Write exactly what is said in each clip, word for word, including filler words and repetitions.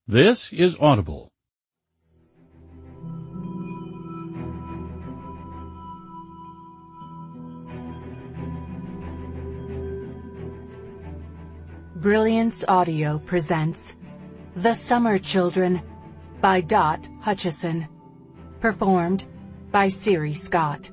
This is Audible. Brilliance Audio presents The Summer Children by Dot Hutchison. Performed by Siri Scott.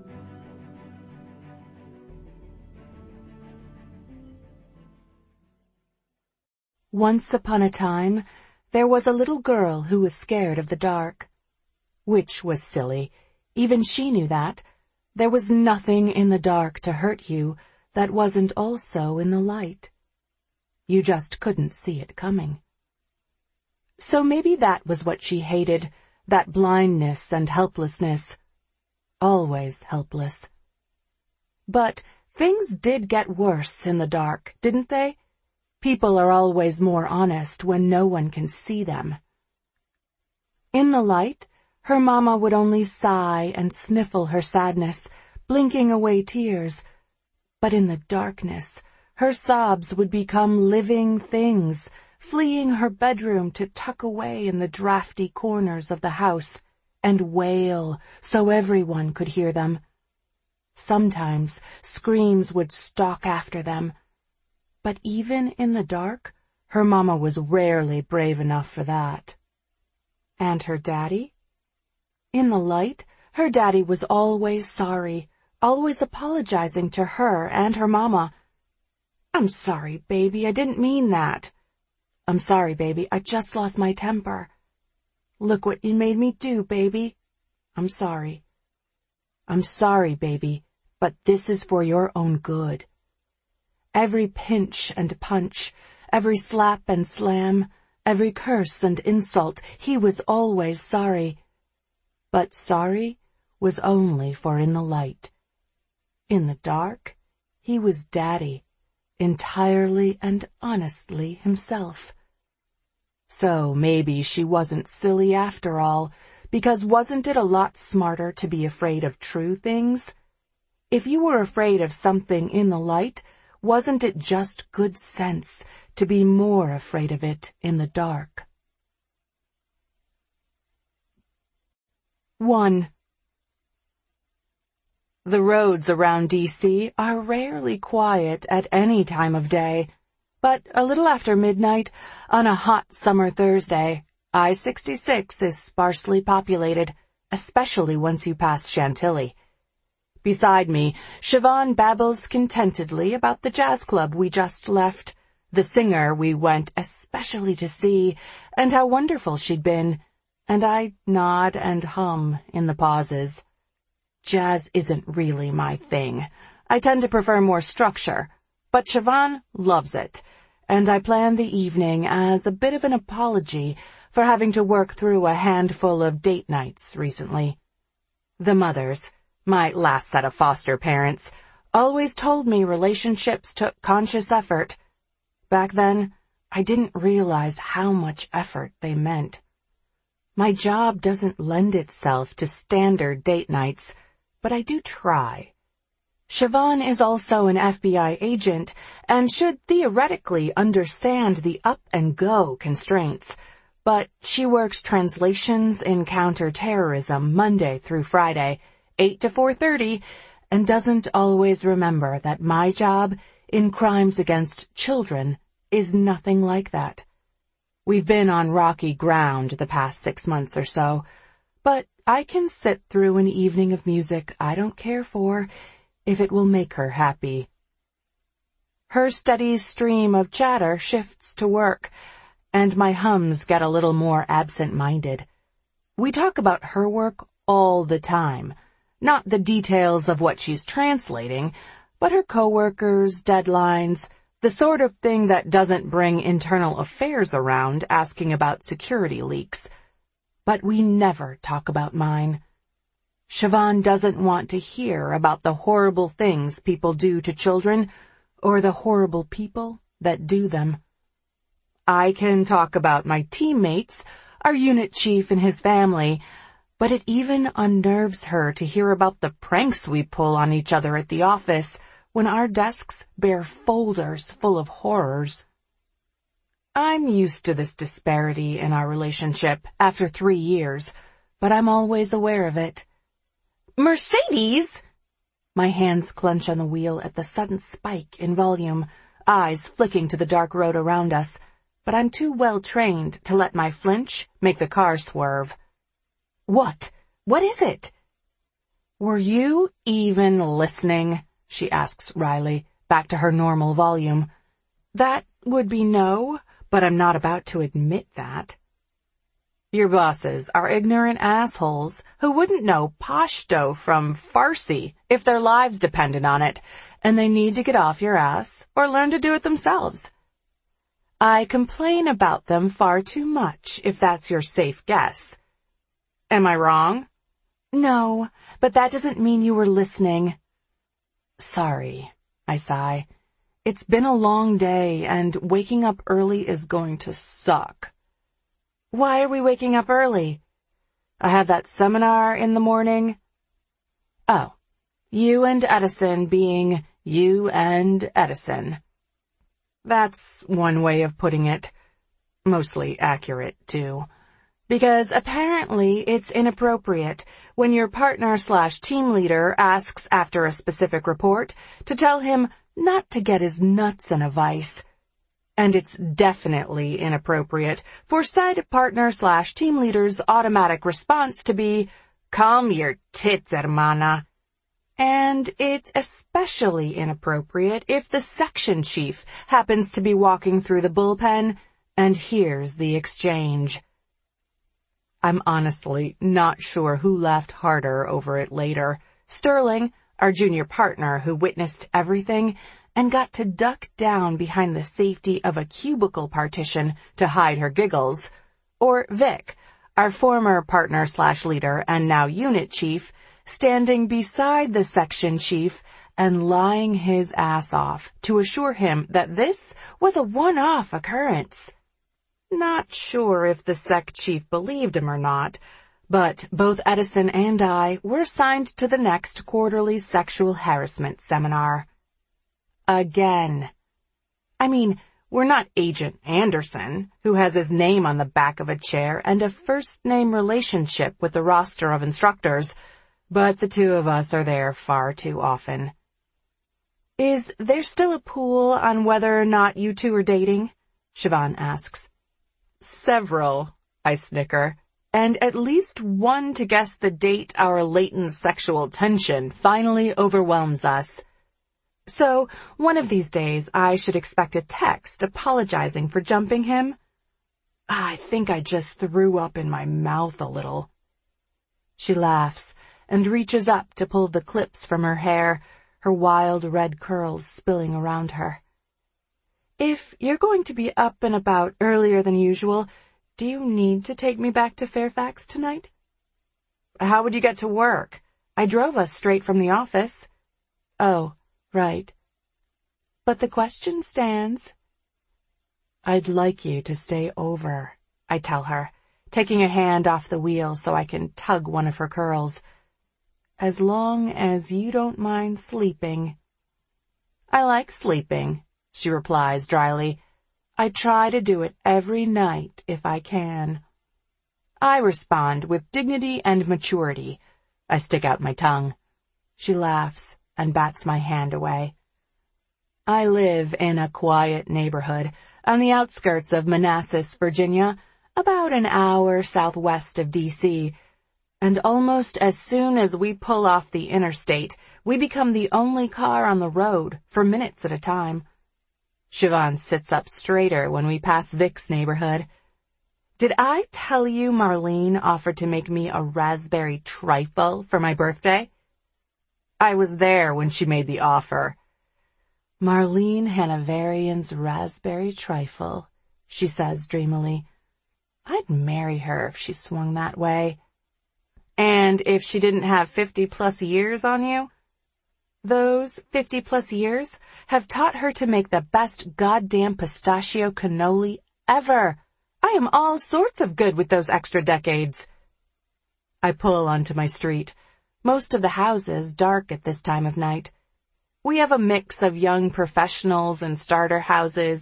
Once upon a time, there was a little girl who was scared of the dark. Which was silly. Even she knew that. There was nothing in the dark to hurt you that wasn't also in the light. You just couldn't see it coming. So maybe that was what she hated, that blindness and helplessness. Always helpless. But things did get worse in the dark, didn't they? People are always more honest when no one can see them. In the light, her mama would only sigh and sniffle her sadness, blinking away tears. But in the darkness, her sobs would become living things, fleeing her bedroom to tuck away in the drafty corners of the house and wail so everyone could hear them. Sometimes screams would stalk after them. But even in the dark, her mama was rarely brave enough for that. And her daddy? In the light, her daddy was always sorry, always apologizing to her and her mama. "I'm sorry, baby, I didn't mean that. I'm sorry, baby, I just lost my temper. Look what you made me do, baby. I'm sorry. I'm sorry, baby, but this is for your own good." Every pinch and punch, every slap and slam, every curse and insult, he was always sorry. But sorry was only for in the light. In the dark, he was daddy, entirely and honestly himself. So maybe she wasn't silly after all, because wasn't it a lot smarter to be afraid of true things? If you were afraid of something in the light, wasn't it just good sense to be more afraid of it in the dark? One. The roads around D C are rarely quiet at any time of day, but a little after midnight on a hot summer Thursday, I sixty-six is sparsely populated, especially once you pass Chantilly. Beside me, Siobhan babbles contentedly about the jazz club we just left, the singer we went especially to see, and how wonderful she'd been, and I nod and hum in the pauses. Jazz isn't really my thing. I tend to prefer more structure, but Siobhan loves it, and I plan the evening as a bit of an apology for having to work through a handful of date nights recently. The mothers, my last set of foster parents, always told me relationships took conscious effort. Back then, I didn't realize how much effort they meant. My job doesn't lend itself to standard date nights, but I do try. Siobhan is also an F B I agent and should theoretically understand the up-and-go constraints, but she works translations in counterterrorism Monday through Friday, eight to four thirty, and doesn't always remember that my job in crimes against children is nothing like that. We've been on rocky ground the past six months or so, but I can sit through an evening of music I don't care for if it will make her happy. Her steady stream of chatter shifts to work, and my hums get a little more absent-minded. We talk about her work all the time. Not the details of what she's translating, but her coworkers, deadlines, the sort of thing that doesn't bring internal affairs around asking about security leaks. But we never talk about mine. Siobhan doesn't want to hear about the horrible things people do to children, or the horrible people that do them. I can talk about my teammates, our unit chief and his family, but it even unnerves her to hear about the pranks we pull on each other at the office when our desks bear folders full of horrors. I'm used to this disparity in our relationship after three years, but I'm always aware of it. Mercedes! My hands clench on the wheel at the sudden spike in volume, eyes flicking to the dark road around us, but I'm too well trained to let my flinch make the car swerve. What? What is it? Were you even listening? She asks wryly, back to her normal volume. That would be no, but I'm not about to admit that. Your bosses are ignorant assholes who wouldn't know Pashto from Farsi if their lives depended on it, and they need to get off your ass or learn to do it themselves. I complain about them far too much, if that's your safe guess. Am I wrong? No, but that doesn't mean you were listening. Sorry, I sigh. It's been a long day, and waking up early is going to suck. Why are we waking up early? I had that seminar in the morning. Oh, you and Edison being you and Edison. That's one way of putting it. Mostly accurate, too. Because apparently it's inappropriate when your partner slash team leader asks after a specific report to tell him not to get his nuts in a vice. And it's definitely inappropriate for said partner slash team leader's automatic response to be, calm your tits, hermana. And it's especially inappropriate if the section chief happens to be walking through the bullpen and hears the exchange. I'm honestly not sure who laughed harder over it later. Sterling, our junior partner who witnessed everything and got to duck down behind the safety of a cubicle partition to hide her giggles, or Vic, our former partner slash leader and now unit chief, standing beside the section chief and lying his ass off to assure him that this was a one-off occurrence. Not sure if the sec chief believed him or not, but both Edison and I were assigned to the next quarterly sexual harassment seminar. Again. I mean, we're not Agent Anderson, who has his name on the back of a chair and a first-name relationship with the roster of instructors, but the two of us are there far too often. Is there still a pool on whether or not you two are dating? Siobhan asks. Several, I snicker, and at least one to guess the date our latent sexual tension finally overwhelms us. So, one of these days I should expect a text apologizing for jumping him. I think I just threw up in my mouth a little. She laughs and reaches up to pull the clips from her hair, her wild red curls spilling around her. If you're going to be up and about earlier than usual, do you need to take me back to Fairfax tonight? How would you get to work? I drove us straight from the office. Oh, right. But the question stands. I'd like you to stay over, I tell her, taking a hand off the wheel so I can tug one of her curls. As long as you don't mind sleeping. I like sleeping, she replies dryly. I try to do it every night if I can. I respond with dignity and maturity. I stick out my tongue. She laughs and bats my hand away. I live in a quiet neighborhood on the outskirts of Manassas, Virginia, about an hour southwest of D C, and almost as soon as we pull off the interstate, we become the only car on the road for minutes at a time. Siobhan sits up straighter when we pass Vic's neighborhood. Did I tell you Marlene offered to make me a raspberry trifle for my birthday? I was there when she made the offer. Marlene Hanoverian's raspberry trifle, she says dreamily. I'd marry her if she swung that way. And if she didn't have fifty-plus years on you? Those fifty-plus years have taught her to make the best goddamn pistachio cannoli ever. I am all sorts of good with those extra decades. I pull onto my street, most of the houses dark at this time of night. We have a mix of young professionals and starter houses,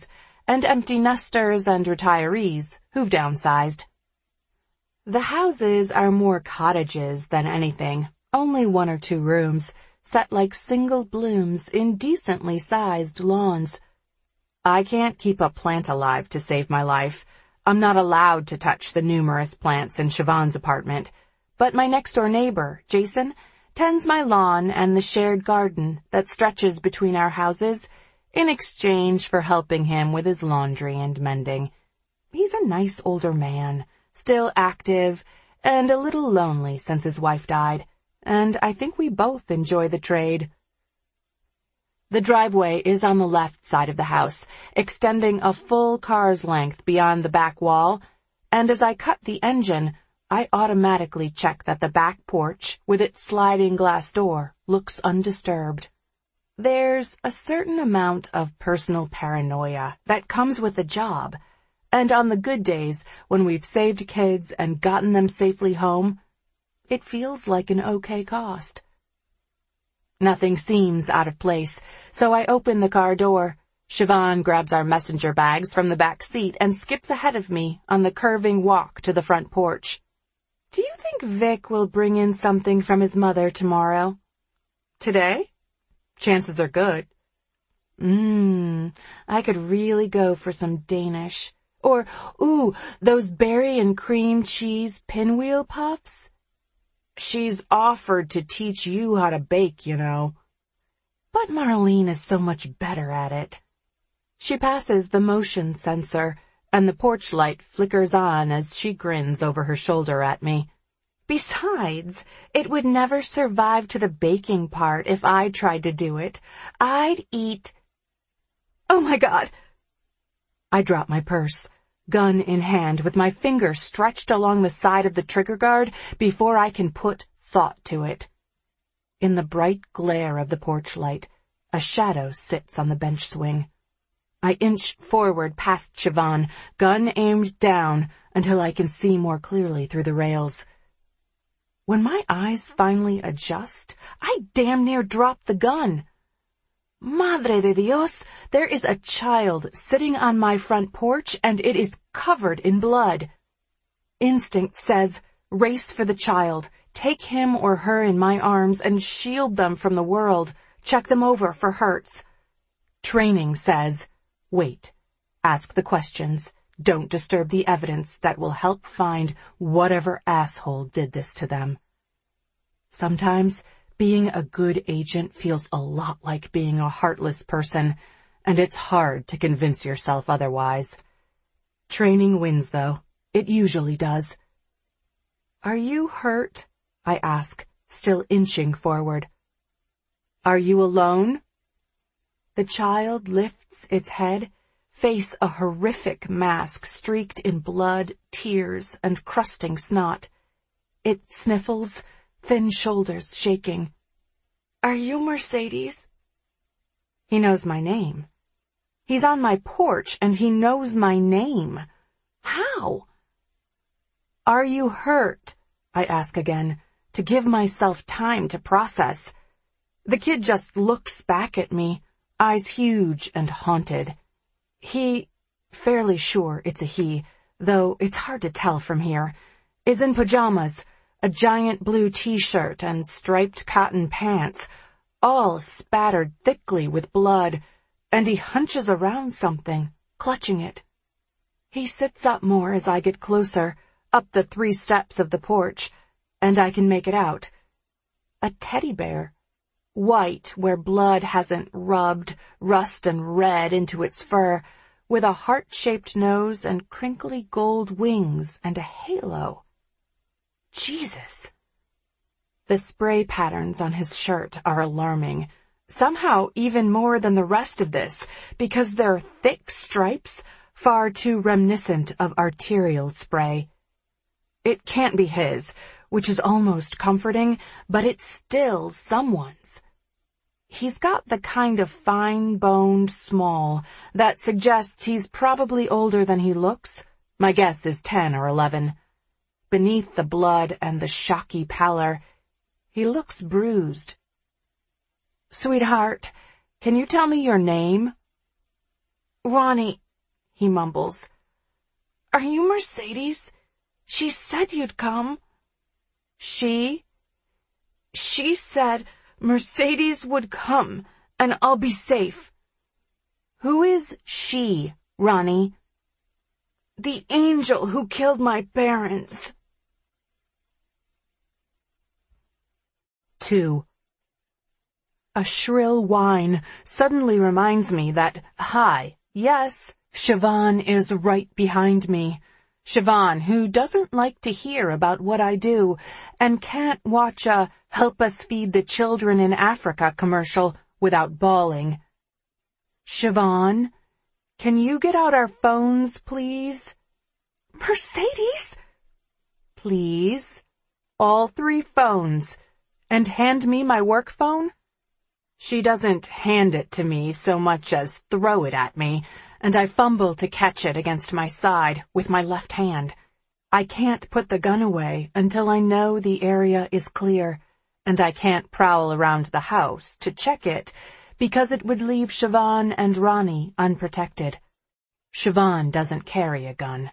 and empty nesters and retirees who've downsized. The houses are more cottages than anything, only one or two rooms, set like single blooms in decently sized lawns. I can't keep a plant alive to save my life. I'm not allowed to touch the numerous plants in Siobhan's apartment, but my next-door neighbor, Jason, tends my lawn and the shared garden that stretches between our houses in exchange for helping him with his laundry and mending. He's a nice older man, still active, and a little lonely since his wife died, and I think we both enjoy the trade. The driveway is on the left side of the house, extending a full car's length beyond the back wall, and as I cut the engine, I automatically check that the back porch, with its sliding glass door, looks undisturbed. There's a certain amount of personal paranoia that comes with the job, and on the good days, when we've saved kids and gotten them safely home, it feels like an okay cost. Nothing seems out of place, so I open the car door. Siobhan grabs our messenger bags from the back seat and skips ahead of me on the curving walk to the front porch. Do you think Vic will bring in something from his mother tomorrow? Today? Chances are good. Mmm, I could really go for some Danish. Or, ooh, those berry and cream cheese pinwheel puffs. She's offered to teach you how to bake, you know. But Marlene is so much better at it. She passes the motion sensor, and the porch light flickers on as she grins over her shoulder at me. Besides, it would never survive to the baking part if I tried to do it. I'd eat... Oh my God! I drop my purse, gun in hand, with my finger stretched along the side of the trigger guard before I can put thought to it. In the bright glare of the porch light, a shadow sits on the bench swing. I inch forward past Siobhan, gun aimed down, until I can see more clearly through the rails. When my eyes finally adjust, I damn near drop the gun. Madre de Dios, there is a child sitting on my front porch, and it is covered in blood. Instinct says, race for the child, take him or her in my arms and shield them from the world, check them over for hurts. Training says, wait, ask the questions, don't disturb the evidence that will help find whatever asshole did this to them. Sometimes, being a good agent feels a lot like being a heartless person, and it's hard to convince yourself otherwise. Training wins, though. It usually does. Are you hurt? I ask, still inching forward. Are you alone? The child lifts its head, face a horrific mask streaked in blood, tears, and crusting snot. It sniffles, thin shoulders shaking. Are you Mercedes? He knows my name. He's on my porch, and he knows my name. How? Are you hurt? I ask again, to give myself time to process. The kid just looks back at me, eyes huge and haunted. He, fairly sure it's a he, though it's hard to tell from here, is in pajamas, a giant blue t-shirt and striped cotton pants, all spattered thickly with blood, and he hunches around something, clutching it. He sits up more as I get closer, up the three steps of the porch, and I can make it out. A teddy bear. White where blood hasn't rubbed rust and red into its fur, with a heart-shaped nose and crinkly gold wings and a halo. Jesus! The spray patterns on his shirt are alarming, somehow even more than the rest of this, because they're thick stripes, far too reminiscent of arterial spray. It can't be his, which is almost comforting, but it's still someone's. He's got the kind of fine-boned small that suggests he's probably older than he looks. My guess is ten or eleven. Beneath the blood and the shocky pallor, he looks bruised. Sweetheart, can you tell me your name? Ronnie. he mumbles. Are you Mercedes? She said you'd come. She? She said Mercedes would come, and I'll be safe. Who is she, Ronnie? The angel who killed my parents. Two. A shrill whine suddenly reminds me that, hi, yes, Siobhan is right behind me. Siobhan, who doesn't like to hear about what I do and can't watch a Help Us Feed the Children in Africa commercial without bawling. Siobhan, can you get out our phones, please? Mercedes? Please. All three phones. And hand me my work phone? She doesn't hand it to me so much as throw it at me, and I fumble to catch it against my side with my left hand. I can't put the gun away until I know the area is clear, and I can't prowl around the house to check it because it would leave Siobhan and Ronnie unprotected. Siobhan doesn't carry a gun.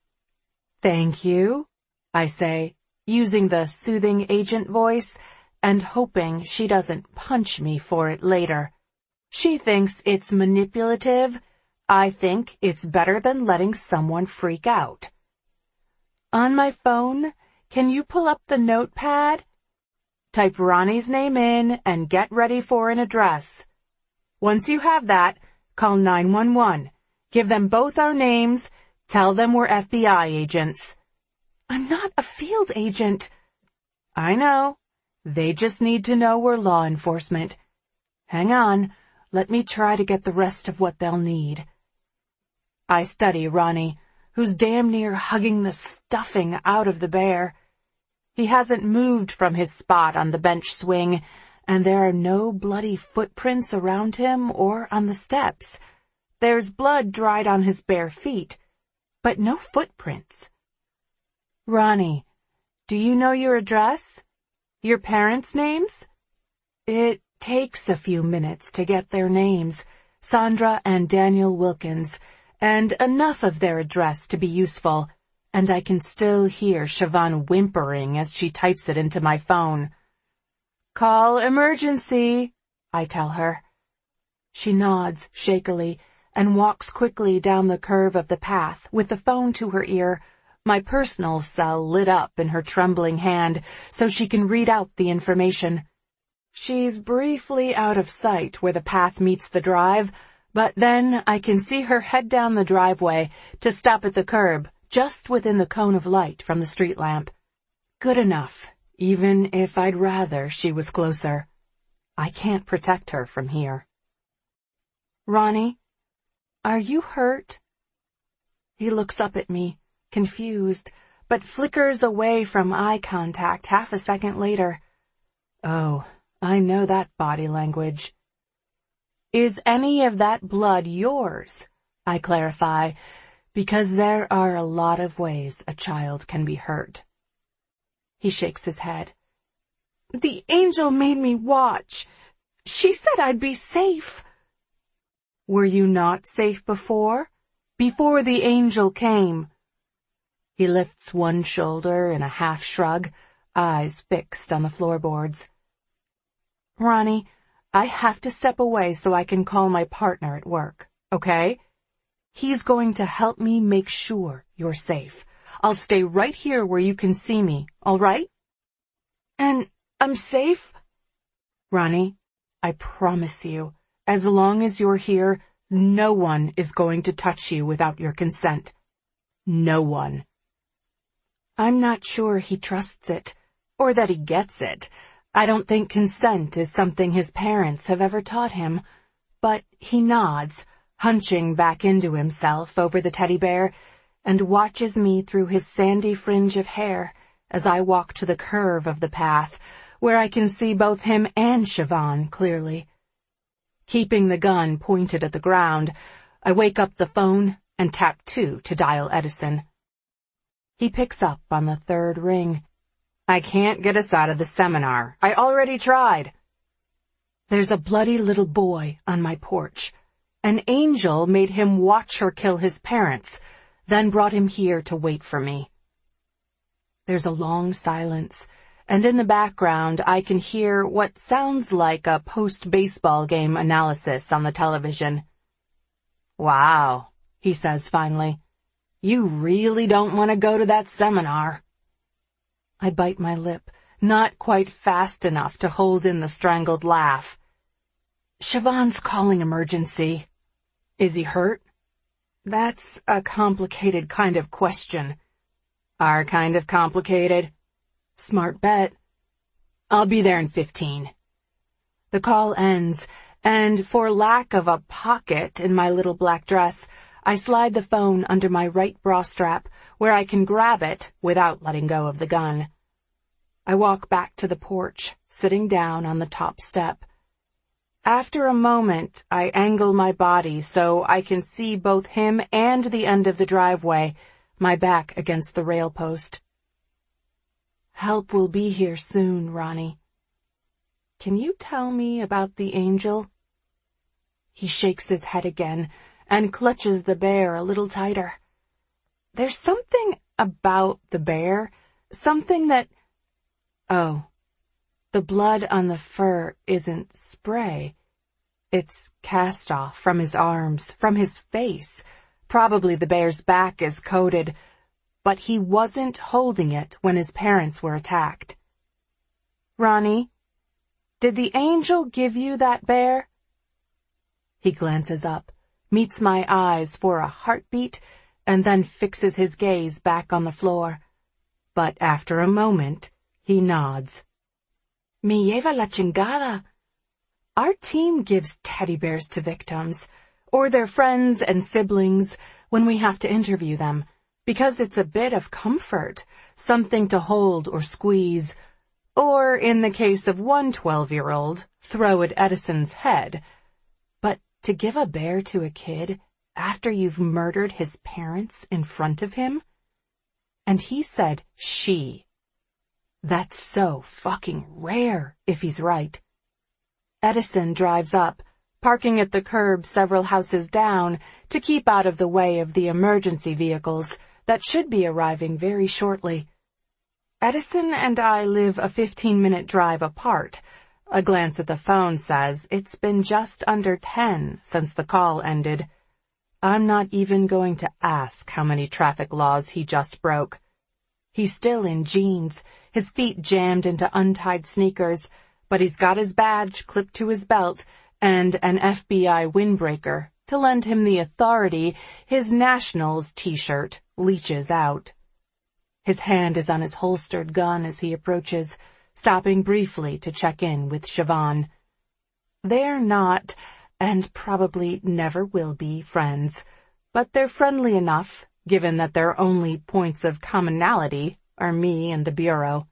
Thank you, I say, using the soothing agent voice and hoping she doesn't punch me for it later. She thinks it's manipulative. I think it's better than letting someone freak out. On my phone, can you pull up the notepad? Type Ronnie's name in and get ready for an address. Once you have that, call nine one one. Give them both our names. Tell them we're F B I agents. I'm not a field agent. I know. They just need to know we're law enforcement. Hang on. Let me try to get the rest of what they'll need. I study Ronnie, who's damn near hugging the stuffing out of the bear. He hasn't moved from his spot on the bench swing, and there are no bloody footprints around him or on the steps. There's blood dried on his bare feet, but no footprints. Ronnie, do you know your address? Your parents' names? It takes a few minutes to get their names, Sandra and Daniel Wilkins, and enough of their address to be useful, and I can still hear Siobhan whimpering as she types it into my phone. Call emergency, I tell her. She nods shakily and walks quickly down the curve of the path with the phone to her ear, my personal cell lit up in her trembling hand so she can read out the information. She's briefly out of sight where the path meets the drive, but then I can see her head down the driveway to stop at the curb, just within the cone of light from the street lamp. Good enough, even if I'd rather she was closer. I can't protect her from here. Ronnie, are you hurt? He looks up at me, confused, but flickers away from eye contact half a second later. Oh, I know that body language. Is any of that blood yours? I clarify, because there are a lot of ways a child can be hurt. He shakes his head. The angel made me watch. She said I'd be safe. Were you not safe before? Before the angel came? He lifts one shoulder in a half shrug, eyes fixed on the floorboards. Ronnie, I have to step away so I can call my partner at work, okay? He's going to help me make sure you're safe. I'll stay right here where you can see me, all right? And I'm safe? Ronnie, I promise you, as long as you're here, no one is going to touch you without your consent. No one. I'm not sure he trusts it, or that he gets it. I don't think consent is something his parents have ever taught him, but he nods, hunching back into himself over the teddy bear, and watches me through his sandy fringe of hair as I walk to the curve of the path, where I can see both him and Siobhan clearly. Keeping the gun pointed at the ground, I wake up the phone and tap two to dial Edison. He picks up on the third ring. I can't get us out of the seminar. I already tried. There's a bloody little boy on my porch. An angel made him watch her kill his parents, then brought him here to wait for me. There's a long silence, and in the background I can hear what sounds like a post-baseball game analysis on the television. "Wow," he says finally. "You really don't want to go to that seminar." I bite my lip, not quite fast enough to hold in the strangled laugh. "Siobhan's calling emergency." "Is he hurt?" "That's a complicated kind of question." "Our kind of complicated?" "Smart bet." "I'll be there in fifteen. The call ends, and for lack of a pocket in my little black dress, I slide the phone under my right bra strap, where I can grab it without letting go of the gun. I walk back to the porch, sitting down on the top step. After a moment, I angle my body so I can see both him and the end of the driveway, my back against the rail post. "Help will be here soon, Ronnie. Can you tell me about the angel?" He shakes his head again and clutches the bear a little tighter. There's something about the bear, something that... Oh, the blood on the fur isn't spray. It's cast off from his arms, from his face. Probably the bear's back is coated, but he wasn't holding it when his parents were attacked. "Ronnie, did the angel give you that bear?" He glances up, meets my eyes for a heartbeat, and then fixes his gaze back on the floor. But after a moment, he nods. "Me lleva la chingada." Our team gives teddy bears to victims, or their friends and siblings, when we have to interview them, because it's a bit of comfort, something to hold or squeeze, or, in the case of one twelve-year-old, throw at Edison's head. But to give a bear to a kid after you've murdered his parents in front of him? And he said she. That's so fucking rare, if he's right. Edison drives up, parking at the curb several houses down to keep out of the way of the emergency vehicles that should be arriving very shortly. Edison and I live a fifteen-minute drive apart. A glance at the phone says it's been just under ten since the call ended. I'm not even going to ask how many traffic laws he just broke. He's still in jeans, his feet jammed into untied sneakers, but he's got his badge clipped to his belt and an F B I windbreaker to lend him the authority his Nationals t-shirt leaches out. His hand is on his holstered gun as he approaches, stopping briefly to check in with Siobhan. They're not, and probably never will be, friends, but they're friendly enough, given that their only points of commonality are me and the bureau.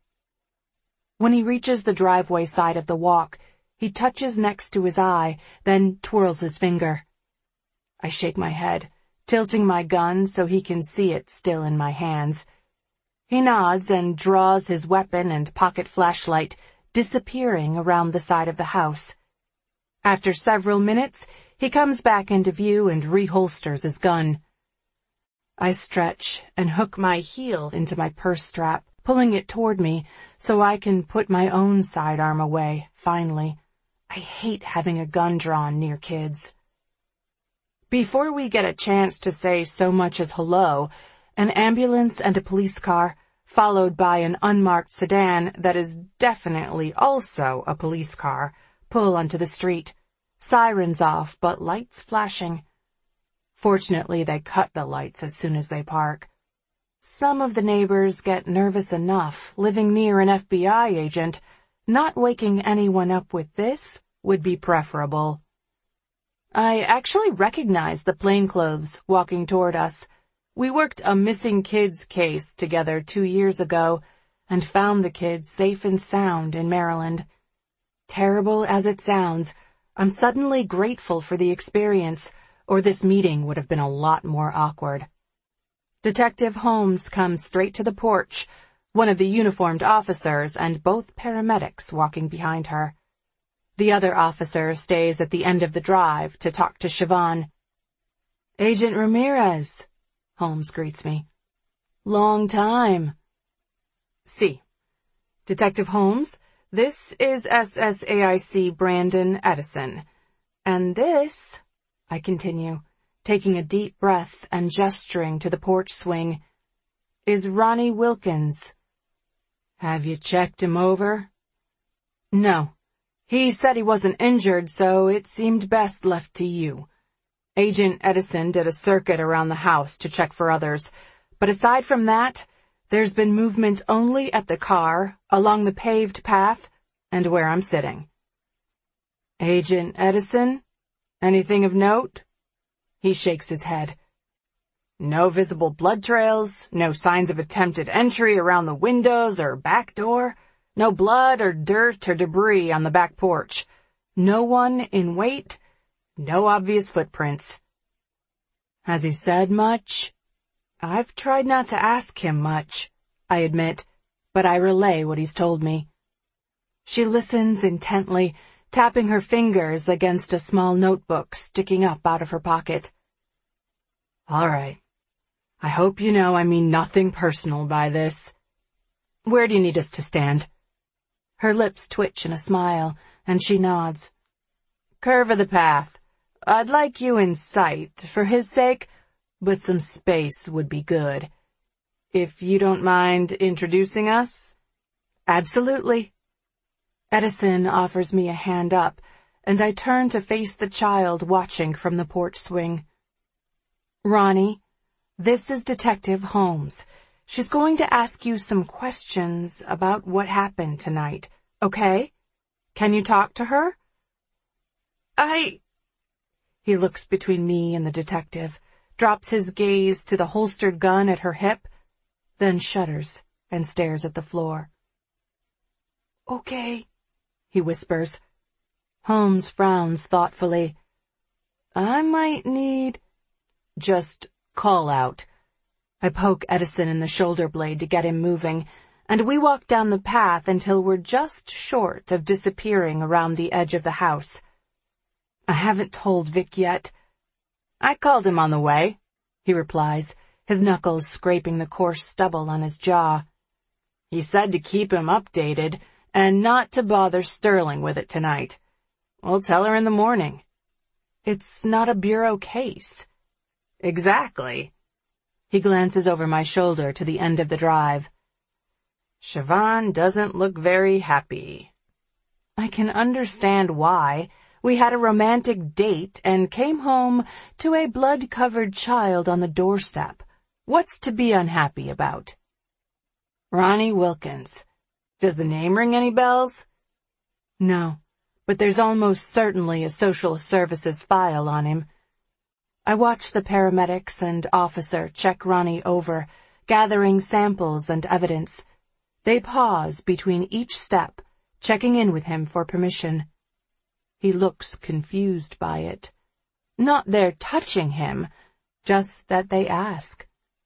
When he reaches the driveway side of the walk, he touches next to his eye, then twirls his finger. I shake my head, tilting my gun so he can see it still in my hands. He nods and draws his weapon and pocket flashlight, disappearing around the side of the house. After several minutes, he comes back into view and reholsters his gun. I stretch and hook my heel into my purse strap, pulling it toward me so I can put my own sidearm away, finally. I hate having a gun drawn near kids. Before we get a chance to say so much as hello, an ambulance and a police car, followed by an unmarked sedan that is definitely also a police car, pull onto the street. Sirens off, but lights flashing. Fortunately, they cut the lights as soon as they park. Some of the neighbors get nervous enough living near an F B I agent. Not waking anyone up with this would be preferable. I actually recognize the plainclothes walking toward us. We worked a missing kids case together two years ago and found the kids safe and sound in Maryland. Terrible as it sounds, I'm suddenly grateful for the experience, or this meeting would have been a lot more awkward. Detective Holmes comes straight to the porch, one of the uniformed officers and both paramedics walking behind her. The other officer stays at the end of the drive to talk to Siobhan. "Agent Ramirez," Holmes greets me. "Long time." "See. Detective Holmes, this is S S A I C Brandon Edison. And this," I continue, taking a deep breath and gesturing to the porch swing, "is Ronnie Wilkins." "Have you checked him over?" "No. He said he wasn't injured, so it seemed best left to you. Agent Edison did a circuit around the house to check for others, but aside from that, there's been movement only at the car, along the paved path, and where I'm sitting." "Agent Edison? Anything of note?" He shakes his head. "No visible blood trails, no signs of attempted entry around the windows or back door, no blood or dirt or debris on the back porch, no one in wait, no obvious footprints." "Has he said much?" "I've tried not to ask him much," I admit, but I relay what he's told me. She listens intently, tapping her fingers against a small notebook sticking up out of her pocket. "All right. I hope you know I mean nothing personal by this. Where do you need us to stand?" Her lips twitch in a smile, and she nods. "Curve of the path. I'd like you in sight, for his sake, but some space would be good. If you don't mind introducing us?" "Absolutely." Edison offers me a hand up, and I turn to face the child watching from the porch swing. "Ronnie, this is Detective Holmes. She's going to ask you some questions about what happened tonight, okay? Can you talk to her?" I... He looks between me and the detective, drops his gaze to the holstered gun at her hip, then shudders and stares at the floor. "Okay," he whispers. Holmes frowns thoughtfully. "I might need—" "Just call out." I poke Edison in the shoulder blade to get him moving, and we walk down the path until we're just short of disappearing around the edge of the house. "I haven't told Vic yet." "I called him on the way," he replies, his knuckles scraping the coarse stubble on his jaw. "He said to keep him updated and not to bother Sterling with it tonight. We'll tell her in the morning." "It's not a bureau case." "Exactly." He glances over my shoulder to the end of the drive. "Siobhan doesn't look very happy." "I can understand why. We had a romantic date and came home to a blood-covered child on the doorstep. What's to be unhappy about?" "Ronnie Wilkins. Does the name ring any bells?" "No, but there's almost certainly a social services file on him." I watch the paramedics and officer check Ronnie over, gathering samples and evidence. They pause between each step, checking in with him for permission. He looks confused by it. Not their touching him, just that they ask.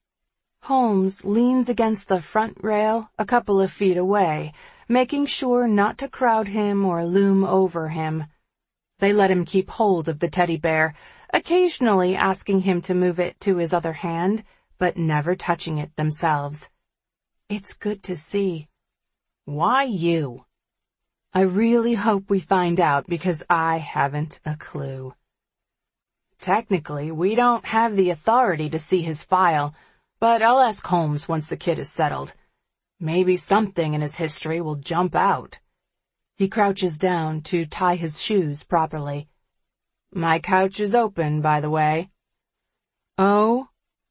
Holmes leans against the front rail a couple of feet away, making sure not to crowd him or loom over him. They let him keep hold of the teddy bear, occasionally asking him to move it to his other hand, but never touching it themselves. It's good to see. "Why you?" I really hope we find out because I haven't a clue. "Technically, we don't have the authority to see his file, but I'll ask Holmes once the kid is settled. Maybe something in his history will jump out." He crouches down to tie his shoes properly. "My couch is open, by the way." "Oh?"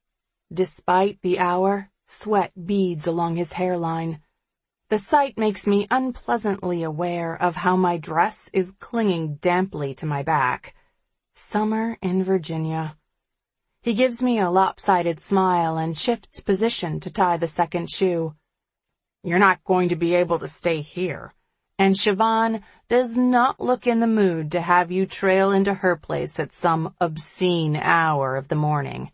Despite the hour, sweat beads along his hairline. The sight makes me unpleasantly aware of how my dress is clinging damply to my back. Summer in Virginia. He gives me a lopsided smile and shifts position to tie the second shoe. "You're not going to be able to stay here. And Siobhan does not look in the mood to have you trail into her place at some obscene hour of the morning."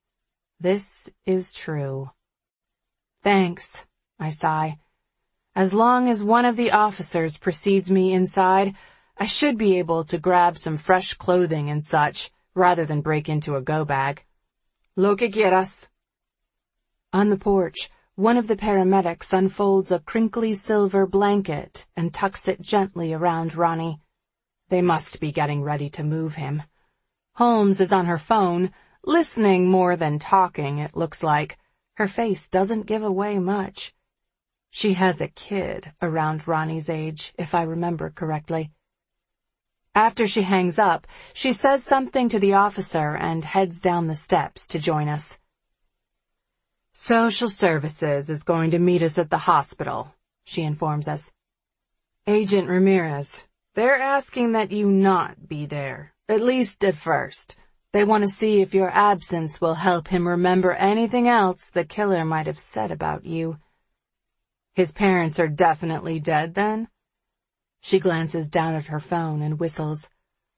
This is true. "Thanks," I sigh. As long as one of the officers precedes me inside, I should be able to grab some fresh clothing and such, rather than break into a go-bag. Lo que quieras. On the porch, one of the paramedics unfolds a crinkly silver blanket and tucks it gently around Ronnie. They must be getting ready to move him. Holmes is on her phone, listening more than talking, it looks like. Her face doesn't give away much. She has a kid around Ronnie's age, if I remember correctly. After she hangs up, she says something to the officer and heads down the steps to join us. Social Services is going to meet us at the hospital, she informs us. Agent Ramirez, they're asking that you not be there, at least at first. They want to see if your absence will help him remember anything else the killer might have said about you. His parents are definitely dead, then? She glances down at her phone and whistles.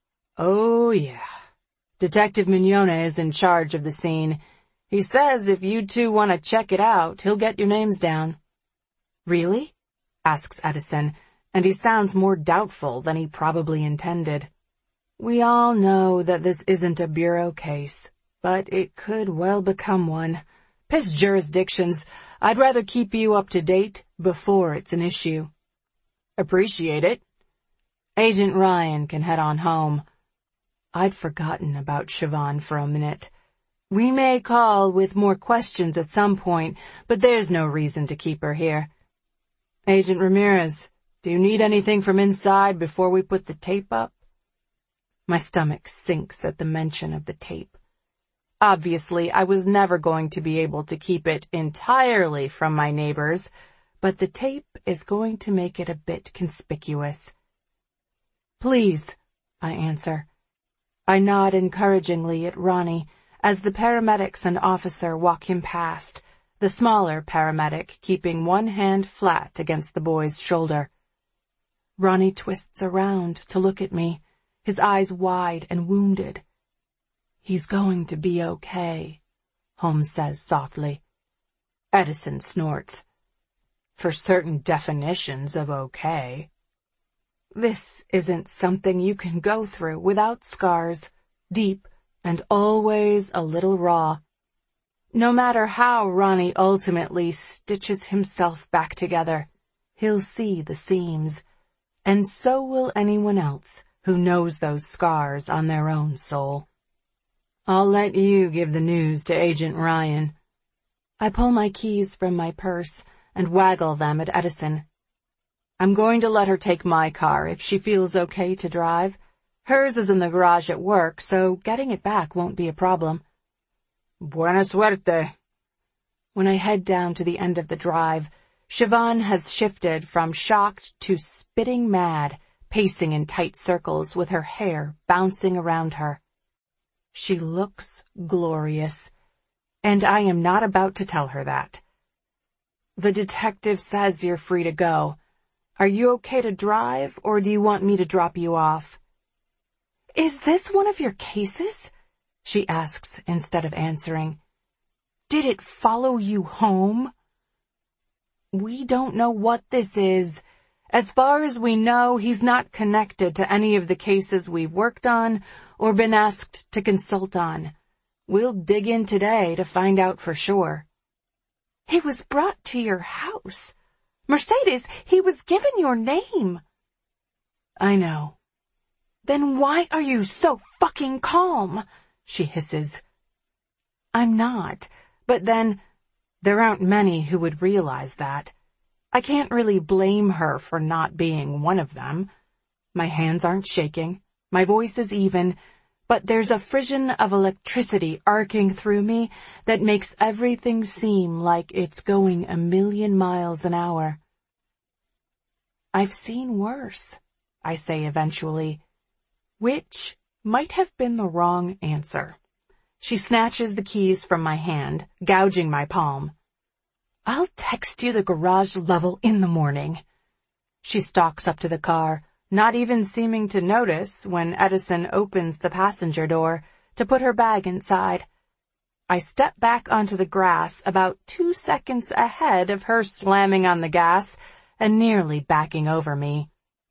Oh, yeah. Detective Mignone is in charge of the scene. He says if you two want to check it out, he'll get your names down. Really? Asks Edison, and he sounds more doubtful than he probably intended. We all know that this isn't a bureau case, but it could well become one. Piss jurisdictions. I'd rather keep you up to date before it's an issue. Appreciate it. Agent Ryan can head on home. I'd forgotten about Siobhan for a minute. We may call with more questions at some point, but there's no reason to keep her here. Agent Ramirez, do you need anything from inside before we put the tape up? My stomach sinks at the mention of the tape. Obviously, I was never going to be able to keep it entirely from my neighbors, but the tape is going to make it a bit conspicuous. Please, I answer. I nod encouragingly at Ronnie as the paramedics and officer walk him past, the smaller paramedic keeping one hand flat against the boy's shoulder. Ronnie twists around to look at me, his eyes wide and wounded. He's going to be okay, Holmes says softly. Edison snorts. For certain definitions of okay. This isn't something you can go through without scars, deep and always a little raw. No matter how Ronnie ultimately stitches himself back together, he'll see the seams, and so will anyone else who knows those scars on their own soul. I'll let you give the news to Agent Ryan. I pull my keys from my purse and waggle them at Edison. I'm going to let her take my car if she feels okay to drive. Hers is in the garage at work, so getting it back won't be a problem. Buena suerte. When I head down to the end of the drive, Siobhan has shifted from shocked to spitting mad, pacing in tight circles with her hair bouncing around her. She looks glorious, and I am not about to tell her that. The detective says you're free to go. Are you okay to drive, or do you want me to drop you off? Is this one of your cases? She asks instead of answering. Did it follow you home? We don't know what this is. As far as we know, he's not connected to any of the cases we've worked on or been asked to consult on. We'll dig in today to find out for sure. He was brought to your house. Mercedes, he was given your name. I know. Then why are you so fucking calm? She hisses. I'm not, but then there aren't many who would realize that. I can't really blame her for not being one of them. My hands aren't shaking, my voice is even, but there's a frisson of electricity arcing through me that makes everything seem like it's going a million miles an hour. I've seen worse, I say eventually, which might have been the wrong answer. She snatches the keys from my hand, gouging my palm. I'll text you the garage level in the morning. She stalks up to the car, not even seeming to notice when Edison opens the passenger door to put her bag inside. I step back onto the grass about two seconds ahead of her slamming on the gas and nearly backing over me.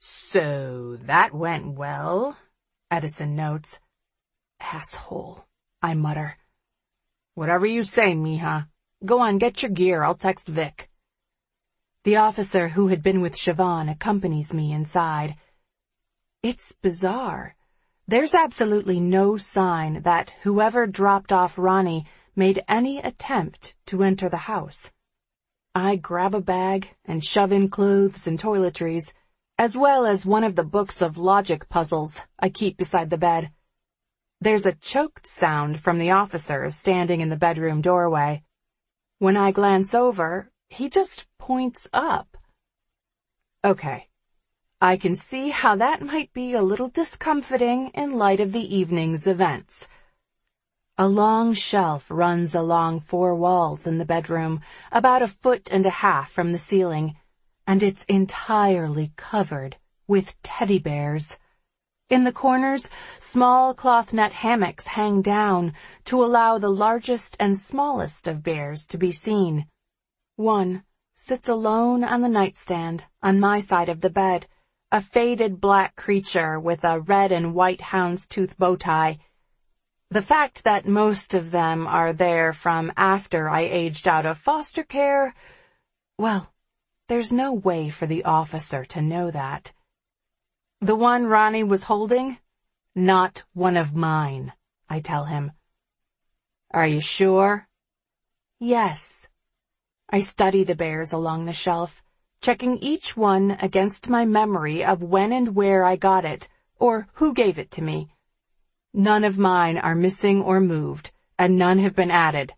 So that went well, Edison notes. Asshole, I mutter. Whatever you say, mija. Go on, get your gear. I'll text Vic. The officer who had been with Siobhan accompanies me inside. It's bizarre. There's absolutely no sign that whoever dropped off Ronnie made any attempt to enter the house. I grab a bag and shove in clothes and toiletries, as well as one of the books of logic puzzles I keep beside the bed. There's a choked sound from the officer standing in the bedroom doorway. When I glance over, he just points up. Okay, I can see how that might be a little discomforting in light of the evening's events. A long shelf runs along four walls in the bedroom, about a foot and a half from the ceiling, and it's entirely covered with teddy bears. In the corners, small cloth net hammocks hang down to allow the largest and smallest of bears to be seen. One sits alone on the nightstand on my side of the bed, a faded black creature with a red and white houndstooth bow tie. The fact that most of them are there from after I aged out of foster care, well, there's no way for the officer to know that. The one Ronnie was holding? Not one of mine, I tell him. Are you sure? Yes. I study the bears along the shelf, checking each one against my memory of when and where I got it, or who gave it to me. None of mine are missing or moved, and none have been added.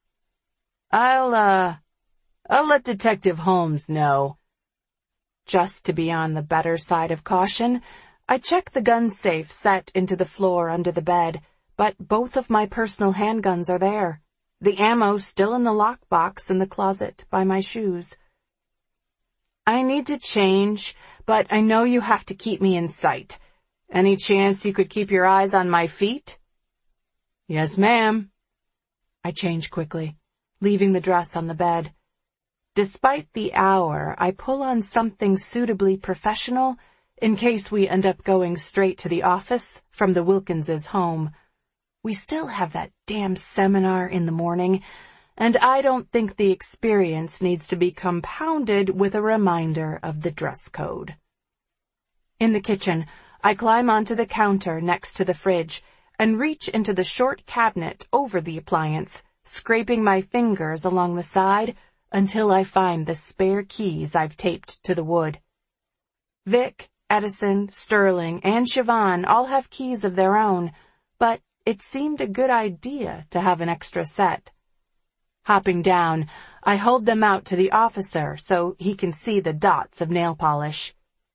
I'll, uh, I'll let Detective Holmes know. Just to be on the better side of caution, I check the gun safe set into the floor under the bed, but both of my personal handguns are there. The ammo still in the lockbox in the closet by my shoes. I need to change, but I know you have to keep me in sight. Any chance you could keep your eyes on my feet? Yes, ma'am. I change quickly, leaving the dress on the bed. Despite the hour, I pull on something suitably professional in case we end up going straight to the office from the Wilkinses' home. We still have that damn seminar in the morning, and I don't think the experience needs to be compounded with a reminder of the dress code. In the kitchen, I climb onto the counter next to the fridge and reach into the short cabinet over the appliance, scraping my fingers along the side until I find the spare keys I've taped to the wood. Vic, Edison, Sterling, and Siobhan all have keys of their own, but it seemed a good idea to have an extra set. Hopping down, I hold them out to the officer so he can see the dots of nail polish.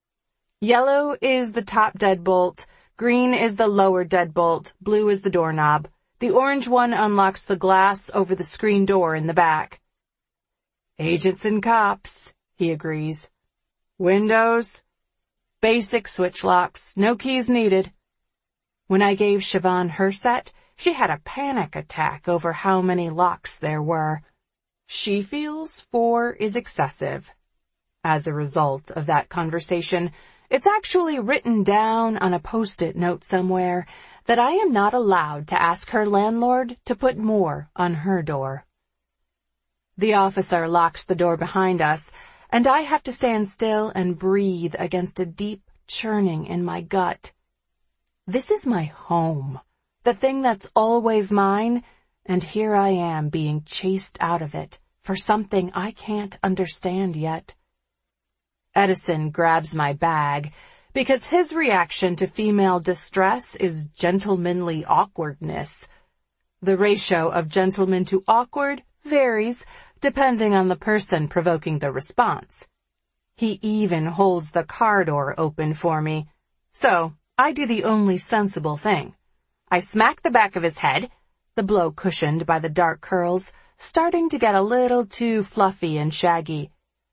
Yellow is the top deadbolt, green is the lower deadbolt, blue is the doorknob. The orange one unlocks the glass over the screen door in the back. Agents and cops, he agrees. Windows? Basic switch locks, no keys needed. When I gave Siobhan her set, she had a panic attack over how many locks there were. She feels four is excessive. As a result of that conversation, it's actually written down on a post-it note somewhere that I am not allowed to ask her landlord to put more on her door. The officer locks the door behind us, and I have to stand still and breathe against a deep churning in my gut. This is my home, the thing that's always mine, and here I am being chased out of it for something I can't understand yet. Edison grabs my bag because his reaction to female distress is gentlemanly awkwardness. The ratio of gentleman to awkward varies depending on the person provoking the response. He even holds the car door open for me, so I do the only sensible thing. I smack the back of his head, the blow cushioned by the dark curls, starting to get a little too fluffy and shaggy.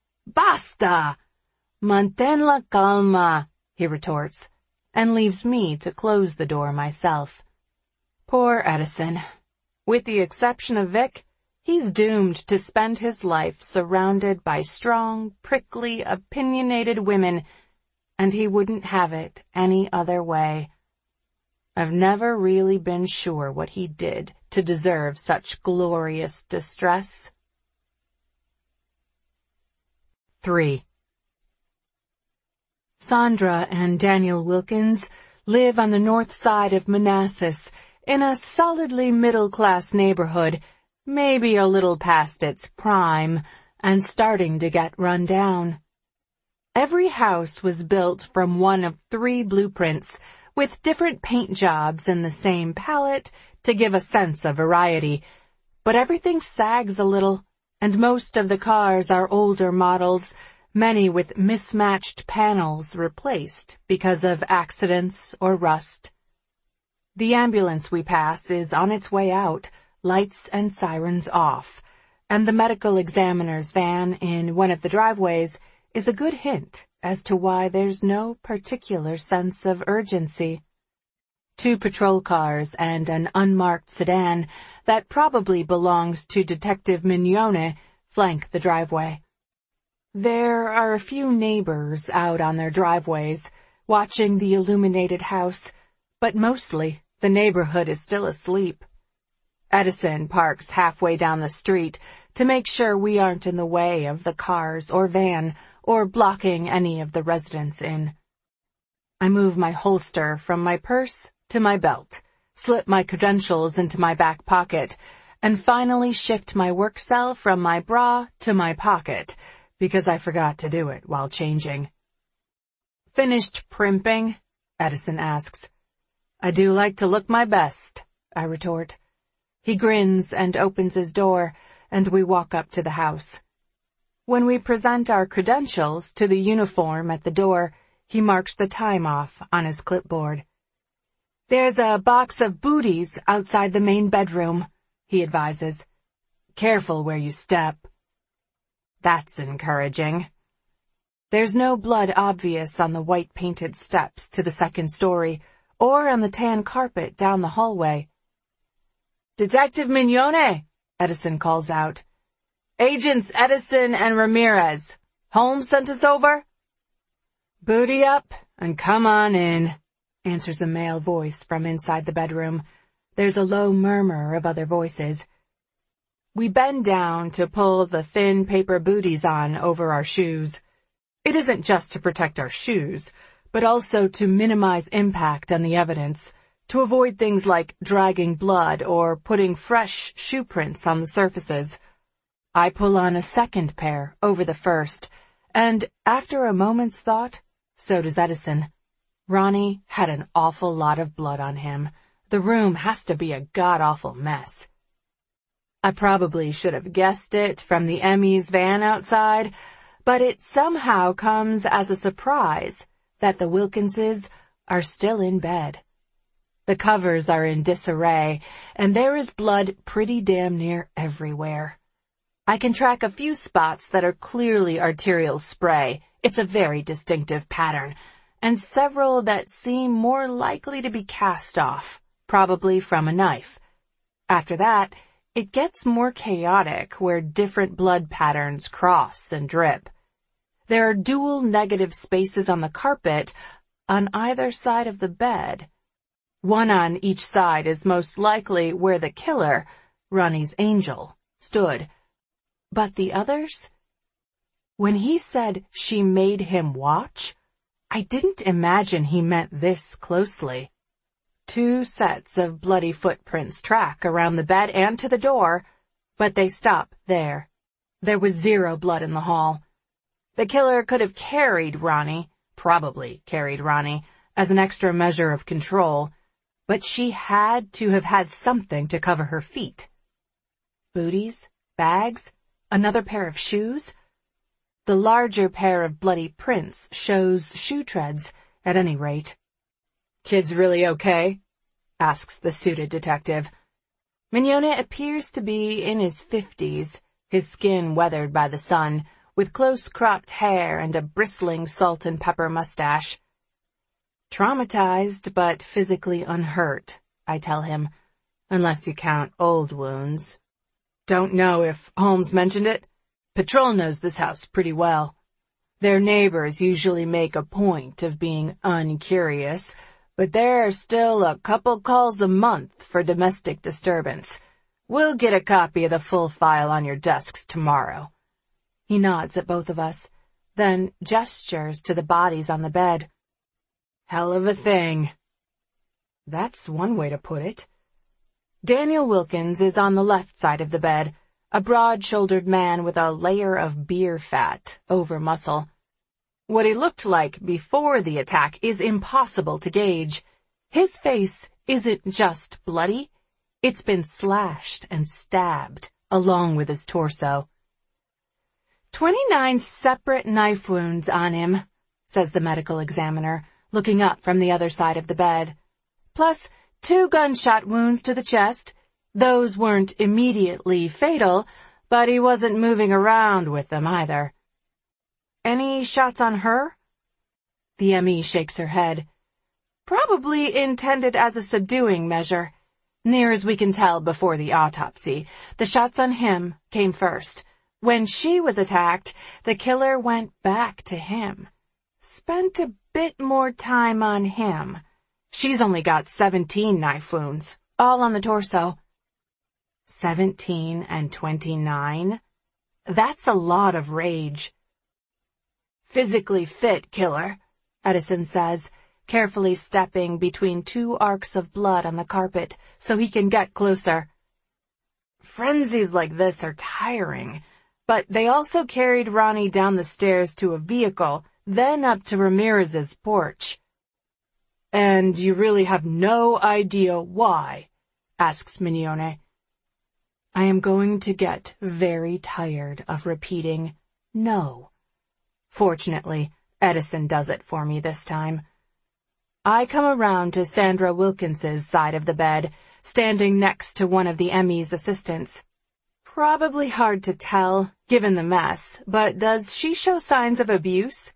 Basta! Mantén la calma, he retorts, and leaves me to close the door myself. Poor Edison. With the exception of Vic, he's doomed to spend his life surrounded by strong, prickly, opinionated women, and he wouldn't have it any other way. I've never really been sure what he did to deserve such glorious distress. Three. Sandra and Daniel Wilkins live on the north side of Manassas in a solidly middle-class neighborhood, maybe a little past its prime and starting to get run down. Every house was built from one of three blueprints, with different paint jobs in the same palette to give a sense of variety. But everything sags a little, and most of the cars are older models, many with mismatched panels replaced because of accidents or rust. The ambulance we pass is on its way out, lights and sirens off, and the medical examiner's van in one of the driveways is a good hint as to why there's no particular sense of urgency. Two patrol cars and an unmarked sedan that probably belongs to Detective Mignone flank the driveway. There are a few neighbors out on their driveways, watching the illuminated house, but mostly the neighborhood is still asleep. Edison parks halfway down the street to make sure we aren't in the way of the cars or van or blocking any of the residents in. I move my holster from my purse to my belt, slip my credentials into my back pocket, and finally shift my work cell from my bra to my pocket, because I forgot to do it while changing. "Finished primping?" Edison asks. "I do like to look my best," I retort. He grins and opens his door, and we walk up to the house. When we present our credentials to the uniform at the door, he marks the time off on his clipboard. "There's a box of booties outside the main bedroom," he advises. "Careful where you step." That's encouraging. There's no blood obvious on the white-painted steps to the second story, or on the tan carpet down the hallway. "Detective Mignone," Edison calls out. "Agents Edison and Ramirez. Holmes sent us over?" "Booty up and come on in," answers a male voice from inside the bedroom. There's a low murmur of other voices. We bend down to pull the thin paper booties on over our shoes. It isn't just to protect our shoes, but also to minimize impact on the evidence, to avoid things like dragging blood or putting fresh shoe prints on the surfaces. I pull on a second pair over the first, and after a moment's thought, so does Edison. Ronnie had an awful lot of blood on him. The room has to be a god-awful mess. I probably should have guessed it from the Emmy's van outside, but it somehow comes as a surprise that the Wilkinses are still in bed. The covers are in disarray, and there is blood pretty damn near everywhere. I can track a few spots that are clearly arterial spray. It's a very distinctive pattern, and several that seem more likely to be cast off, probably from a knife. After that, it gets more chaotic where different blood patterns cross and drip. There are dual negative spaces on the carpet on either side of the bed. One on each side is most likely where the killer, Ronnie's angel, stood. But the others? When he said she made him watch, I didn't imagine he meant this closely. Two sets of bloody footprints track around the bed and to the door, but they stop there. There was zero blood in the hall. The killer could have carried Ronnie, probably carried Ronnie, as an extra measure of control, but she had to have had something to cover her feet. Booties? Bags? Another pair of shoes? The larger pair of bloody prints shows shoe treads, at any rate. "Kid's really okay?" asks the suited detective. Mignone appears to be in his fifties, his skin weathered by the sun, with close-cropped hair and a bristling salt and pepper mustache. "Traumatized, but physically unhurt," I tell him, "unless you count old wounds. Don't know if Holmes mentioned it. Patrol knows this house pretty well. Their neighbors usually make a point of being uncurious, but there are still a couple calls a month for domestic disturbance. We'll get a copy of the full file on your desks tomorrow." He nods at both of us, then gestures to the bodies on the bed. "Hell of a thing." That's one way to put it. Daniel Wilkins is on the left side of the bed, a broad-shouldered man with a layer of beer fat over muscle. What he looked like before the attack is impossible to gauge. His face isn't just bloody, it's been slashed and stabbed, along with his torso. Twenty-nine separate knife wounds on him, says the medical examiner, looking up from the other side of the bed. Plus two gunshot wounds to the chest. Those weren't immediately fatal, but he wasn't moving around with them either. Any shots on her? The M E shakes her head. Probably intended as a subduing measure. Near as we can tell before the autopsy, the shots on him came first. When she was attacked, the killer went back to him. Spent a bit more time on him. She's only got seventeen knife wounds, all on the torso. Seventeen and twenty-nine? That's a lot of rage. Physically fit killer, Edison says, carefully stepping between two arcs of blood on the carpet so he can get closer. Frenzies like this are tiring, but they also carried Ronnie down the stairs to a vehicle, then up to Ramirez's porch. "And you really have no idea why?" asks Mignone. I am going to get very tired of repeating no. Fortunately, Edison does it for me this time. I come around to Sandra Wilkins's side of the bed, standing next to one of the M E's assistants. Probably hard to tell, given the mess, but does she show signs of abuse?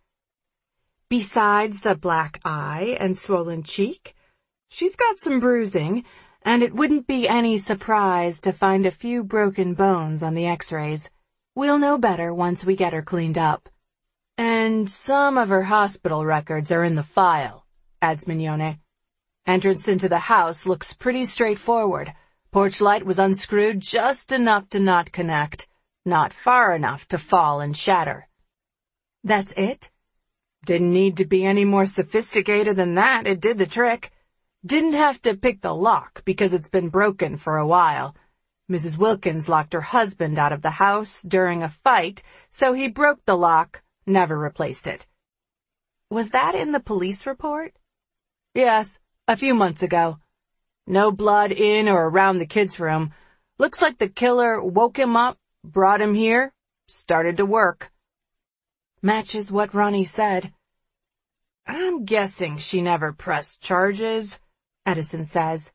Besides the black eye and swollen cheek, she's got some bruising, and it wouldn't be any surprise to find a few broken bones on the x-rays. We'll know better once we get her cleaned up. And some of her hospital records are in the file, adds Mignone. Entrance into the house looks pretty straightforward. Porch light was unscrewed just enough to not connect, not far enough to fall and shatter. That's it? Didn't need to be any more sophisticated than that, it did the trick. Didn't have to pick the lock because it's been broken for a while. Missus Wilkins locked her husband out of the house during a fight, so he broke the lock, never replaced it. Was that in the police report? Yes, a few months ago. No blood in or around the kids' room. Looks like the killer woke him up, brought him here, started to work. Matches what Ronnie said. I'm guessing she never pressed charges, Edison says.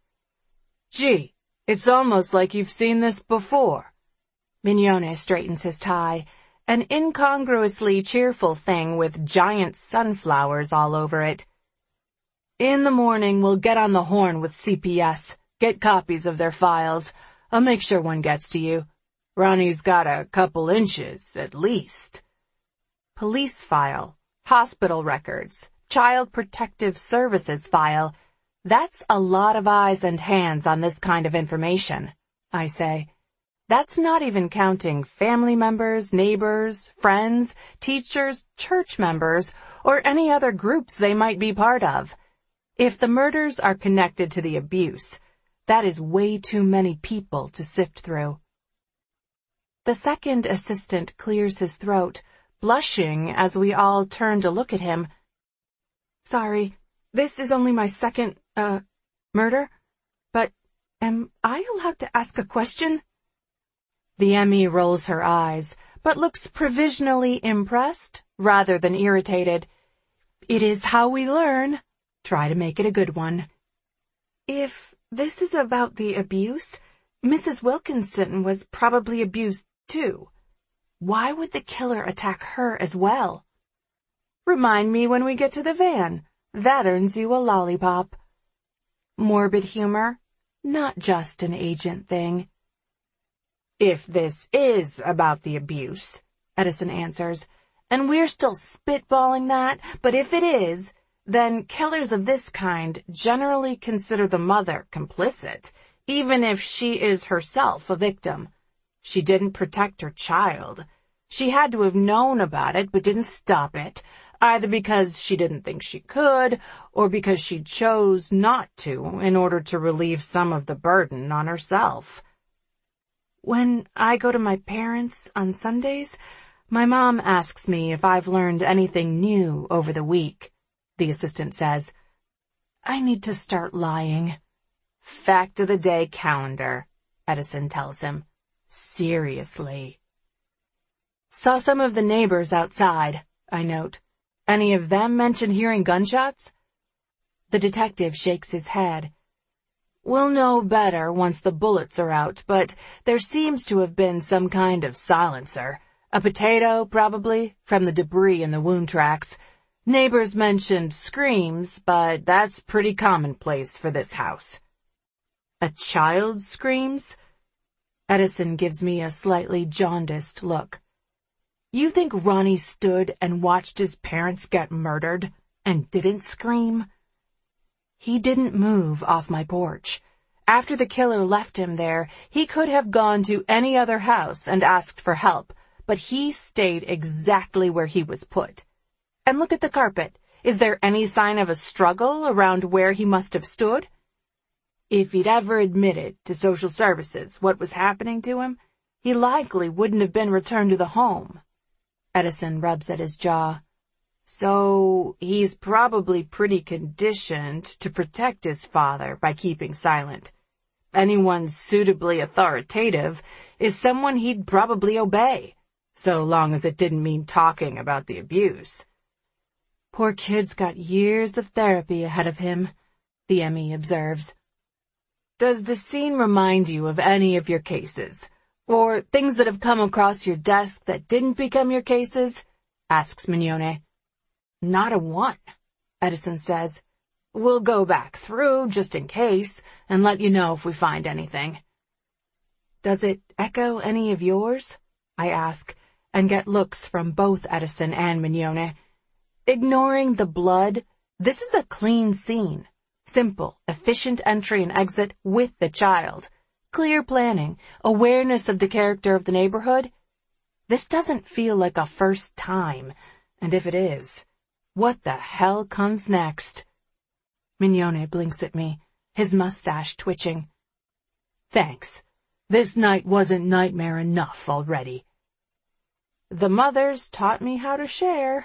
Gee, it's almost like you've seen this before. Mignone straightens his tie, an incongruously cheerful thing with giant sunflowers all over it. In the morning, we'll get on the horn with C P S, get copies of their files. I'll make sure one gets to you. Ronnie's got a couple inches, at least. Police file, hospital records, Child Protective Services file. That's a lot of eyes and hands on this kind of information, I say. That's not even counting family members, neighbors, friends, teachers, church members, or any other groups they might be part of. If the murders are connected to the abuse, that is way too many people to sift through. The second assistant clears his throat, blushing as we all turn to look at him. Sorry, this is only my second, uh, murder, but am I allowed to ask a question? The M E rolls her eyes, but looks provisionally impressed rather than irritated. It is how we learn. Try to make it a good one. If this is about the abuse, Missus Wilkinson was probably abused too. Why would the killer attack her as well? Remind me when we get to the van. That earns you a lollipop. Morbid humor, not just an agent thing. If this is about the abuse, Edison answers, And we're still spitballing that, but if it is, then killers of this kind generally consider the mother complicit, even if she is herself a victim. She didn't protect her child. She had to have known about it but didn't stop it, either because she didn't think she could, or because she chose not to in order to relieve some of the burden on herself. When I go to my parents' on Sundays, my mom asks me if I've learned anything new over the week. The assistant says, I need to start lying. Fact of the day calendar, Edison tells him. Seriously. Saw some of the neighbors outside, I note. Any of them mention hearing gunshots? The detective shakes his head. We'll know better once the bullets are out, but there seems to have been some kind of silencer. A potato, probably, from the debris in the wound tracks. Neighbors mentioned screams, but that's pretty commonplace for this house. A child screams? Edison gives me a slightly jaundiced look. You think Ronnie stood and watched his parents get murdered and didn't scream? He didn't move off my porch. After the killer left him there, he could have gone to any other house and asked for help, but he stayed exactly where he was put. And look at the carpet. Is there any sign of a struggle around where he must have stood? If he'd ever admitted to social services what was happening to him, he likely wouldn't have been returned to the home. Edison rubs at his jaw. So he's probably pretty conditioned to protect his father by keeping silent. Anyone suitably authoritative is someone he'd probably obey, so long as it didn't mean talking about the abuse. Poor kid's got years of therapy ahead of him, the M E observes. Does the scene remind you of any of your cases, or things that have come across your desk that didn't become your cases? Asks Mignone. Not a one, Edison says. We'll go back through just in case and let you know if we find anything. Does it echo any of yours? I ask, and get looks from both Edison and Mignone. Ignoring the blood, this is a clean scene. Simple, efficient entry and exit with the child. Clear planning, awareness of the character of the neighborhood. This doesn't feel like a first time, and if it is, what the hell comes next? Mignone blinks at me, his mustache twitching. Thanks. This night wasn't nightmare enough already. The mothers taught me how to share.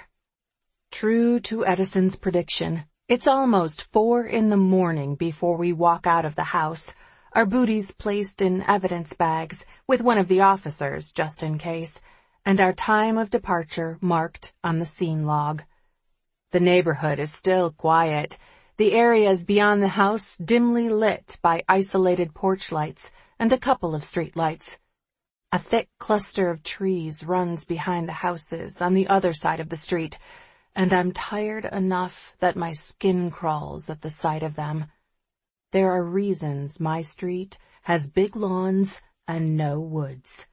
True to Edison's prediction, it's almost four in the morning before we walk out of the house, our booties placed in evidence bags with one of the officers just in case, and our time of departure marked on the scene log. The neighborhood is still quiet, the areas beyond the house dimly lit by isolated porch lights and a couple of street lights. A thick cluster of trees runs behind the houses on the other side of the street, and I'm tired enough that my skin crawls at the sight of them. There are reasons my street has big lawns and no woods.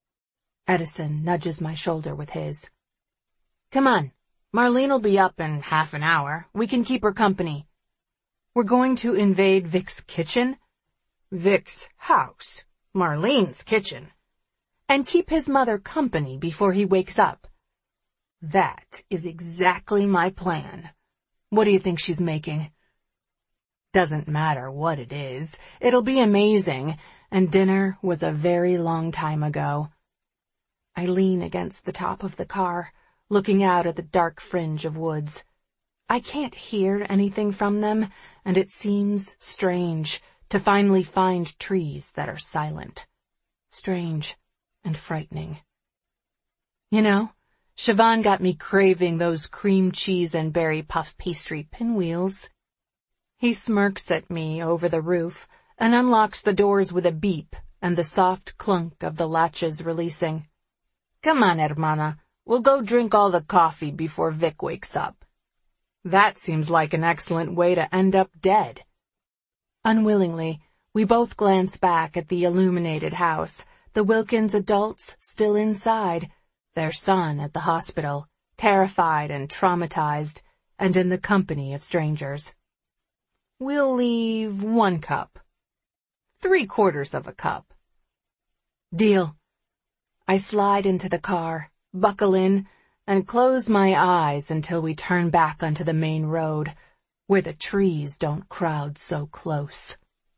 Edison nudges my shoulder with his. Come on, Marlene'll be up in half an hour. We can keep her company. We're going to invade Vic's kitchen? Vic's house. Marlene's kitchen. And keep his mother company before he wakes up. That is exactly my plan. What do you think she's making? Doesn't matter what it is. It'll be amazing, and dinner was a very long time ago. I lean against the top of the car, looking out at the dark fringe of woods. I can't hear anything from them, and it seems strange to finally find trees that are silent. Strange and frightening. You know, Siobhan got me craving those cream cheese and berry puff pastry pinwheels. He smirks at me over the roof and unlocks the doors with a beep and the soft clunk of the latches releasing. Come on, hermana. We'll go drink all the coffee before Vic wakes up. That seems like an excellent way to end up dead. Unwillingly, we both glance back at the illuminated house, the Wilkins adults still inside, their son at the hospital. terrified and traumatized, and in the company of strangers. We'll leave one cup. Three quarters of a cup. Deal. I slide into the car, buckle in, and close my eyes until we turn back onto the main road, where the trees don't crowd so close.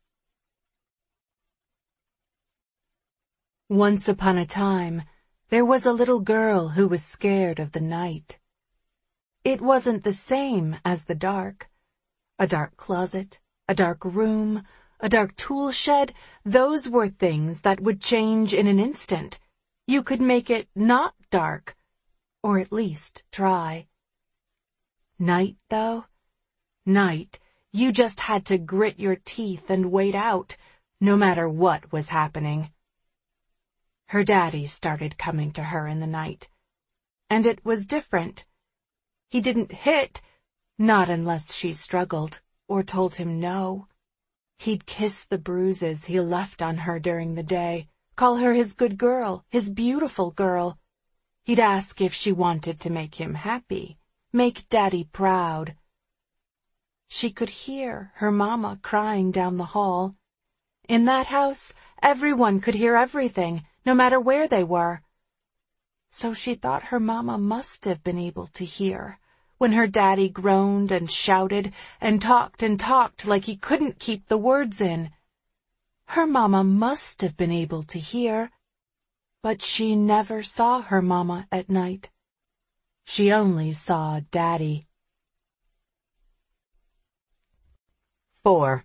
Once upon a time, there was a little girl who was scared of the night. It wasn't the same as the dark. A dark closet, a dark room, a dark tool shed, those were things that would change in an instant. You could make it not dark, or at least try. Night, though? Night, you just had to grit your teeth and wait out, no matter what was happening. Her daddy started coming to her in the night. And it was different. He didn't hit, not unless she struggled or told him no. He'd kiss the bruises he left on her during the day, call her his good girl, his beautiful girl. He'd ask if she wanted to make him happy, make Daddy proud. She could hear her mama crying down the hall. In that house, everyone could hear everything, no matter where they were. So she thought her mama must have been able to hear when her daddy groaned and shouted and talked and talked like he couldn't keep the words in. Her mama must have been able to hear, but she never saw her mama at night. She only saw Daddy. Four.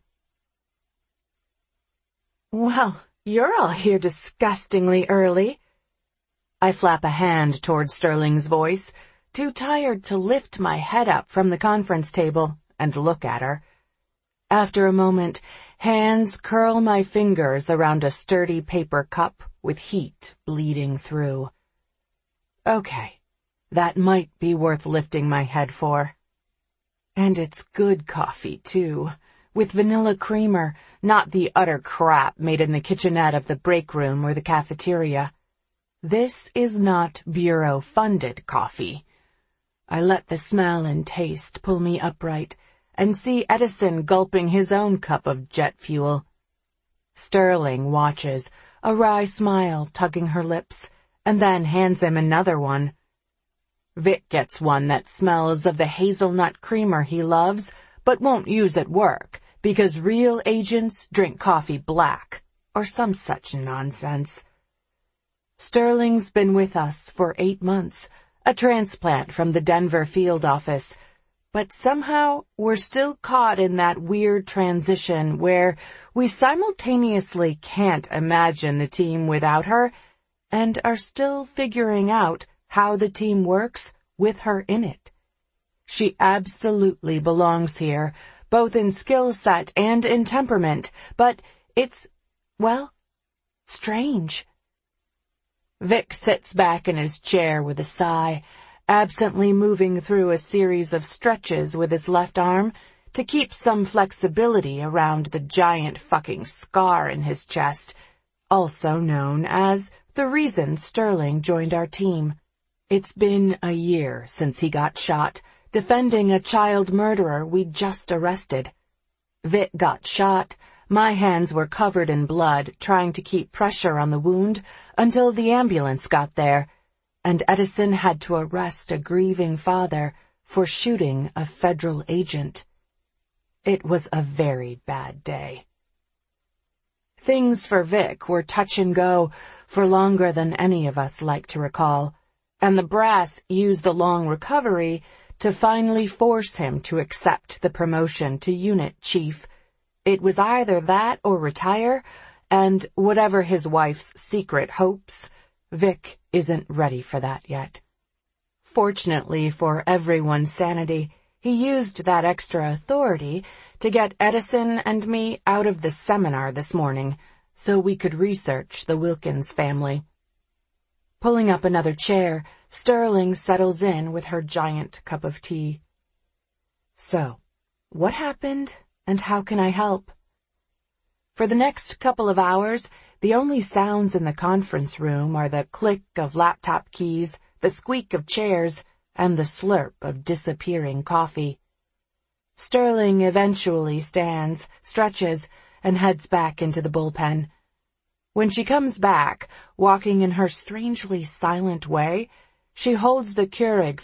Well, you're all here disgustingly early. I flap a hand toward Sterling's voice, too tired to lift my head up from the conference table and look at her. After a moment, hands curl my fingers around a sturdy paper cup with heat bleeding through. Okay, that might be worth lifting my head for. And it's good coffee, too, with vanilla creamer, not the utter crap made in the kitchenette of the break room or the cafeteria. This is not bureau-funded coffee. I let the smell and taste pull me upright and see Edison gulping his own cup of jet fuel. Sterling watches, a wry smile tugging her lips, and then hands him another one. Vic gets one that smells of the hazelnut creamer he loves, but won't use at work, because real agents drink coffee black, or some such nonsense. Sterling's been with us for eight months, a transplant from the Denver field office, but somehow we're still caught in that weird transition where we simultaneously can't imagine the team without her and are still figuring out how the team works with her in it. She absolutely belongs here, both in skill set and in temperament, but it's, well, strange. Vic sits back in his chair with a sigh, absently moving through a series of stretches with his left arm to keep some flexibility around the giant fucking scar in his chest, also known as the reason Sterling joined our team. It's been a year since he got shot, defending a child murderer we'd just arrested. Vic got shot. My hands were covered in blood, trying to keep pressure on the wound until the ambulance got there, and Edison had to arrest a grieving father for shooting a federal agent. It was a very bad day. Things for Vic were touch and go for longer than any of us like to recall, and the brass used the long recovery to finally force him to accept the promotion to unit chief. It was either that or retire, and whatever his wife's secret hopes, Vic isn't ready for that yet. Fortunately for everyone's sanity, he used that extra authority to get Edison and me out of the seminar this morning so we could research the Wilkins family. Pulling up another chair, Sterling settles in with her giant cup of tea. So, what happened? And how can I help? For the next couple of hours, the only sounds in the conference room are the click of laptop keys, the squeak of chairs, and the slurp of disappearing coffee. Sterling eventually stands, stretches, and heads back into the bullpen. When she comes back, walking in her strangely silent way, she holds the Keurig